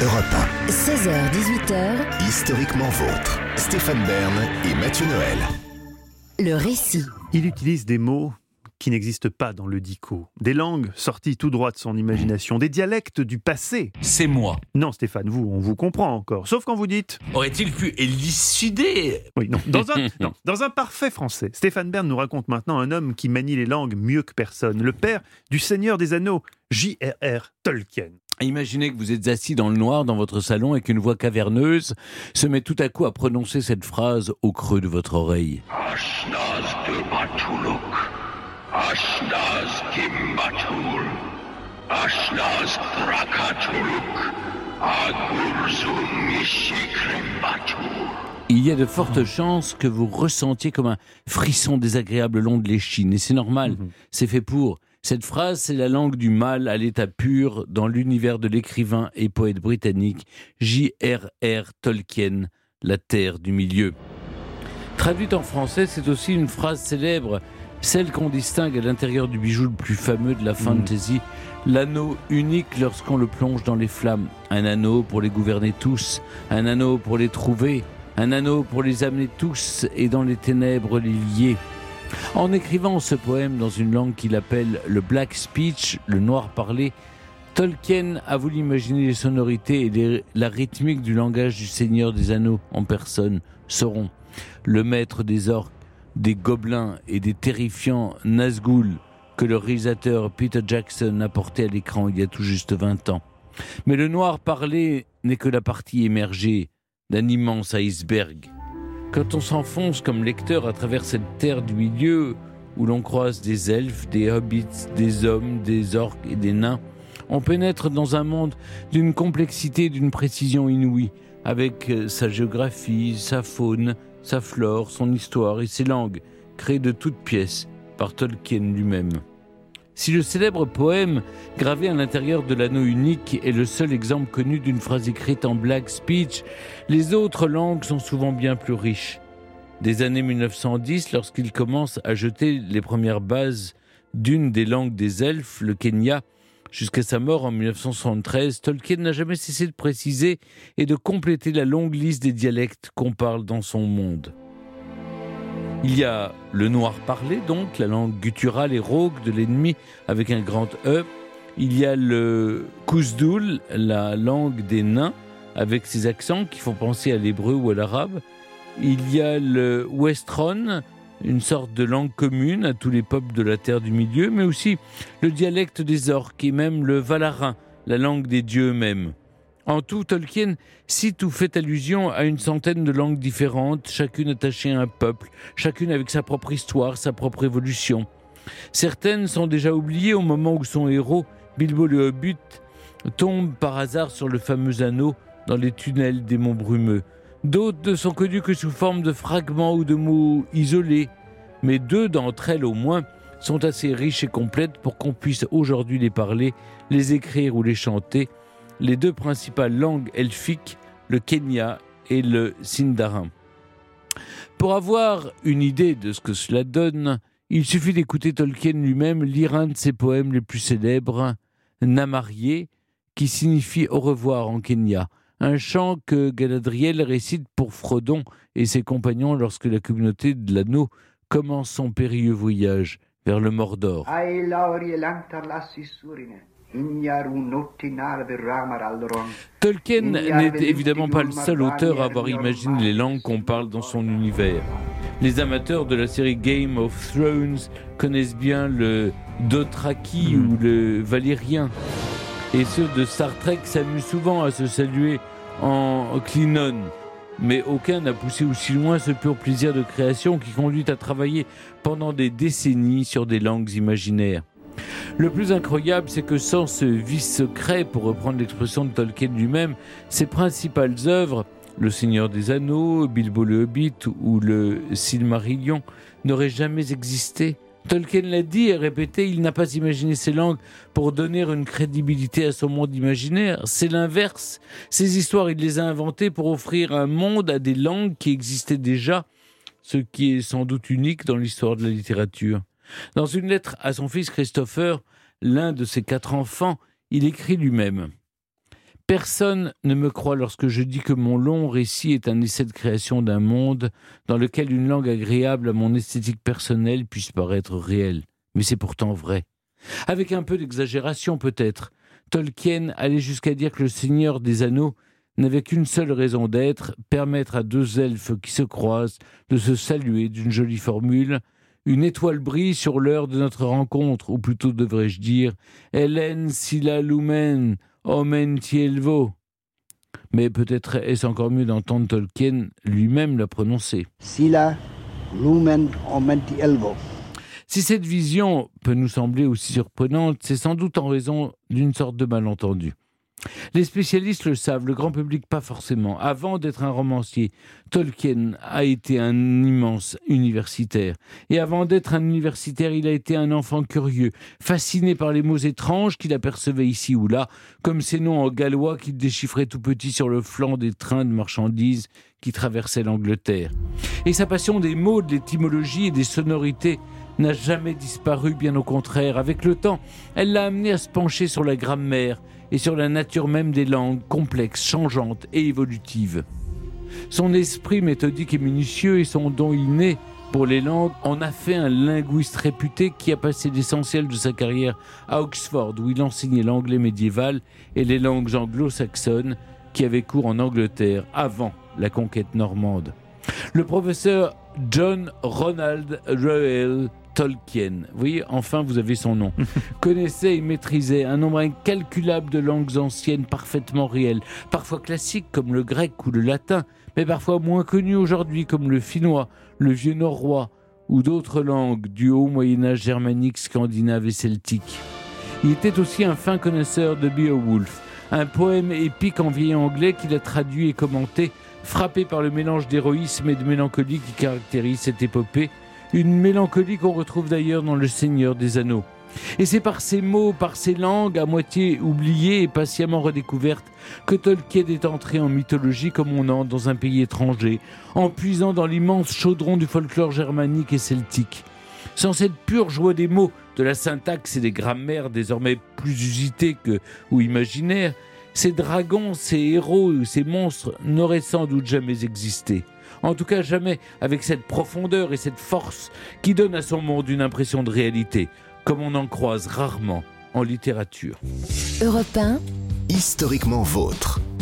Europe 16h-18h, Historiquement vôtre. Stéphane Bern et Mathieu Noël. le récit. Il utilise des mots qui n'existent pas dans le dico, des langues sorties tout droit de son imagination, des dialectes du passé. C'est moi. Non Stéphane, on vous comprend encore, sauf quand vous dites... Aurait-il pu élucider? Oui, non, dans un parfait français. Stéphane Bern nous raconte maintenant un homme qui manie les langues mieux que personne, le père du Seigneur des Anneaux, J.R.R. Tolkien. Imaginez que vous êtes assis dans le noir dans votre salon et qu'une voix caverneuse se met tout à coup à prononcer cette phrase au creux de votre oreille. Ashnaz Durbatuluk, Ashnaz Kimbatul, Ashnaz Drakatuluk, Agurzum Mishikrimbatul. Il y a de fortes chances que vous ressentiez comme un frisson désagréable le long de l'échine. Et c'est normal, c'est fait pour. Cette phrase, c'est la langue du mal à l'état pur dans l'univers de l'écrivain et poète britannique J.R.R. Tolkien, la terre du milieu. Traduite en français, c'est aussi une phrase célèbre, celle qu'on distingue à l'intérieur du bijou le plus fameux de la fantasy, l'anneau unique lorsqu'on le plonge dans les flammes. Un anneau pour les gouverner tous, un anneau pour les trouver, un anneau pour les amener tous et dans les ténèbres les lier. En écrivant ce poème dans une langue qu'il appelle le Black Speech, le noir parlé, Tolkien a voulu imaginer les sonorités et la rythmique du langage du Seigneur des Anneaux en personne, Sauron, le maître des orques, des gobelins et des terrifiants Nazgûl que le réalisateur Peter Jackson a porté à l'écran il y a tout juste 20 ans. Mais le noir parlé n'est que la partie émergée d'un immense iceberg. Quand on s'enfonce comme lecteur à travers cette terre du milieu où l'on croise des elfes, des hobbits, des hommes, des orques et des nains, on pénètre dans un monde d'une complexité et d'une précision inouïe, avec sa géographie, sa faune, sa flore, son histoire et ses langues, créées de toutes pièces par Tolkien lui-même. Si le célèbre poème, gravé à l'intérieur de l'anneau unique, est le seul exemple connu d'une phrase écrite en Black Speech, les autres langues sont souvent bien plus riches. Des années 1910, lorsqu'il commence à jeter les premières bases d'une des langues des elfes, le Quenya, jusqu'à sa mort en 1973, Tolkien n'a jamais cessé de préciser et de compléter la longue liste des dialectes qu'on parle dans son monde. Il y a le noir parlé, donc, la langue gutturale et rauque de l'ennemi avec un grand E. Il y a le Khouzdul, la langue des nains, avec ses accents qui font penser à l'hébreu ou à l'arabe. Il y a le Westron, une sorte de langue commune à tous les peuples de la terre du milieu, mais aussi le dialecte des orques et même le Valarin, la langue des dieux eux-mêmes. En tout, Tolkien cite ou fait allusion à une centaine de langues différentes, chacune attachée à un peuple, chacune avec sa propre histoire, sa propre évolution. Certaines sont déjà oubliées au moment où son héros, Bilbo le Hobbit, tombe par hasard sur le fameux anneau dans les tunnels des monts brumeux. D'autres ne sont connues que sous forme de fragments ou de mots isolés, mais 2 d'entre elles au moins sont assez riches et complètes pour qu'on puisse aujourd'hui les parler, les écrire ou les chanter. Les 2 principales langues elfiques, le Quenya et le Sindarin. Pour avoir une idée de ce que cela donne, il suffit d'écouter Tolkien lui-même lire un de ses poèmes les plus célèbres, Namarié, qui signifie au revoir en Quenya, un chant que Galadriel récite pour Frodon et ses compagnons lorsque la communauté de l'anneau commence son périlleux voyage vers le Mordor. Tolkien n'est évidemment pas le seul auteur à avoir imaginé les langues qu'on parle dans son univers. Les amateurs de la série Game of Thrones connaissent bien le Dothraki ou le Valyrien. Et ceux de Star Trek s'amusent souvent à se saluer en Klingon. Mais aucun n'a poussé aussi loin ce pur plaisir de création qui conduit à travailler pendant des décennies sur des langues imaginaires. Le plus incroyable, c'est que sans ce vice secret, pour reprendre l'expression de Tolkien lui-même, ses principales œuvres, Le Seigneur des Anneaux, Bilbo le Hobbit ou le Silmarillion, n'auraient jamais existé. Tolkien l'a dit et répété, il n'a pas imaginé ces langues pour donner une crédibilité à son monde imaginaire. C'est l'inverse. Ces histoires, il les a inventées pour offrir un monde à des langues qui existaient déjà, ce qui est sans doute unique dans l'histoire de la littérature. Dans une lettre à son fils Christopher, l'un de ses 4 enfants, il écrit lui-même « Personne ne me croit lorsque je dis que mon long récit est un essai de création d'un monde dans lequel une langue agréable à mon esthétique personnelle puisse paraître réelle. Mais c'est pourtant vrai. Avec un peu d'exagération peut-être, Tolkien allait jusqu'à dire que le Seigneur des Anneaux n'avait qu'une seule raison d'être, permettre à deux elfes qui se croisent de se saluer d'une jolie formule. Une étoile brille sur l'heure de notre rencontre, ou plutôt devrais-je dire « Hélène sila lumen, omen tielvo ». Mais peut-être est-ce encore mieux d'entendre Tolkien lui-même la prononcer. Sila lumen omen tielvo. Si cette vision peut nous sembler aussi surprenante, c'est sans doute en raison d'une sorte de malentendu. Les spécialistes le savent, le grand public pas forcément. Avant d'être un romancier, Tolkien a été un immense universitaire. Et avant d'être un universitaire, il a été un enfant curieux, fasciné par les mots étranges qu'il apercevait ici ou là, comme ces noms en gallois qu'il déchiffrait tout petit sur le flanc des trains de marchandises qui traversaient l'Angleterre. Et sa passion des mots, de l'étymologie et des sonorités n'a jamais disparu, bien au contraire. Avec le temps, elle l'a amené à se pencher sur la grammaire et sur la nature même des langues, complexes, changeantes et évolutives. Son esprit méthodique et minutieux et son don inné pour les langues en a fait un linguiste réputé qui a passé l'essentiel de sa carrière à Oxford, où il enseignait l'anglais médiéval et les langues anglo-saxonnes qui avaient cours en Angleterre avant la conquête normande. Le professeur John Ronald Reuel Tolkien, oui, enfin vous avez son nom, connaissait et maîtrisait un nombre incalculable de langues anciennes parfaitement réelles, parfois classiques comme le grec ou le latin, mais parfois moins connues aujourd'hui comme le finnois, le vieux norrois ou d'autres langues du haut Moyen-Âge germanique, scandinave et celtique. Il était aussi un fin connaisseur de Beowulf, un poème épique en vieil anglais qu'il a traduit et commenté, frappé par le mélange d'héroïsme et de mélancolie qui caractérise cette épopée, une mélancolie qu'on retrouve d'ailleurs dans Le Seigneur des Anneaux. Et c'est par ces mots, par ces langues à moitié oubliées et patiemment redécouvertes que Tolkien est entré en mythologie comme on entre dans un pays étranger, en puisant dans l'immense chaudron du folklore germanique et celtique. Sans cette pure joie des mots, de la syntaxe et des grammaires désormais plus usitées ou imaginaires, ces dragons, ces héros, ces monstres n'auraient sans doute jamais existé. En tout cas, jamais avec cette profondeur et cette force qui donnent à son monde une impression de réalité, comme on en croise rarement en littérature. Europe 1, historiquement vôtre.